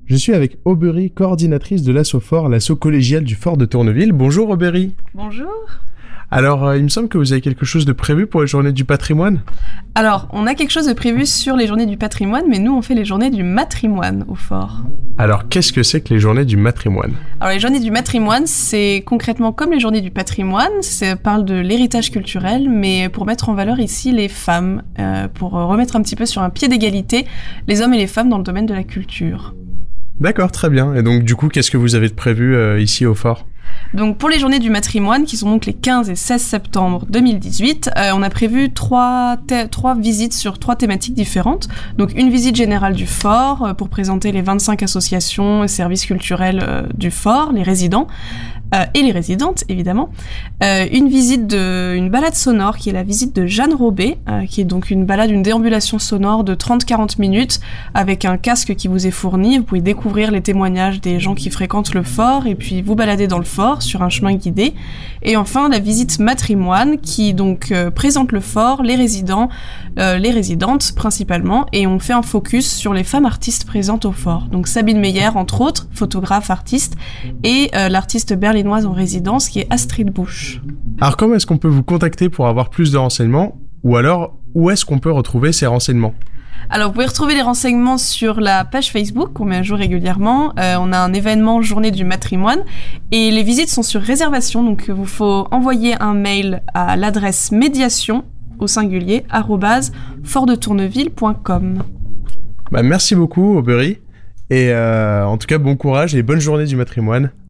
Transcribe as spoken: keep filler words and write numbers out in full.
Je suis avec Aubery, coordinatrice de l'asso Fort, l'asso collégiale du Fort de Tourneville. Bonjour Aubery. Bonjour. Alors, euh, il me semble que vous avez quelque chose de prévu pour les journées du patrimoine ? Alors, on a quelque chose de prévu sur les journées du patrimoine, mais nous, on fait les journées du matrimoine au Fort. Alors, qu'est-ce que c'est que les journées du matrimoine ? Alors, les journées du matrimoine, c'est concrètement comme les journées du patrimoine, ça parle de l'héritage culturel, mais pour mettre en valeur ici les femmes, euh, pour remettre un petit peu sur un pied d'égalité les hommes et les femmes dans le domaine de la culture. D'accord, très bien. Et donc, du coup, qu'est-ce que vous avez de prévu euh, ici au Fort ? Donc pour les journées du matrimoine, qui sont donc les quinze et seize septembre deux mille dix-huit, euh, on a prévu trois, thé- trois visites sur trois thématiques différentes. Donc une visite générale du fort euh, pour présenter les vingt-cinq associations et services culturels euh, du fort, les résidents euh, et les résidentes évidemment. Euh, une visite de, une balade sonore qui est la visite de Jeanne Robé, euh, qui est donc une balade, une déambulation sonore de trente à quarante minutes avec un casque qui vous est fourni. Vous pouvez découvrir les témoignages des gens qui fréquentent le fort et puis vous balader dans le fort sur un chemin guidé. Et enfin, la visite matrimoine qui donc euh, présente le fort, les résidents, euh, les résidentes principalement, et on fait un focus sur les femmes artistes présentes au fort. Donc Sabine Meyer, entre autres, photographe, artiste, et euh, l'artiste berlinoise en résidence qui est Astrid Busch. Alors, comment est-ce qu'on peut vous contacter pour avoir plus de renseignements ? Ou alors, où est-ce qu'on peut retrouver ces renseignements ? Alors, vous pouvez retrouver les renseignements sur la page Facebook qu'on met à jour régulièrement. Euh, on a un événement Journée du matrimoine et les visites sont sur réservation. Donc, il vous faut envoyer un mail à l'adresse médiation au singulier arobase fort de tourneville point com. Bah, merci beaucoup Aubery. Et euh, en tout cas, bon courage et bonne journée du matrimoine.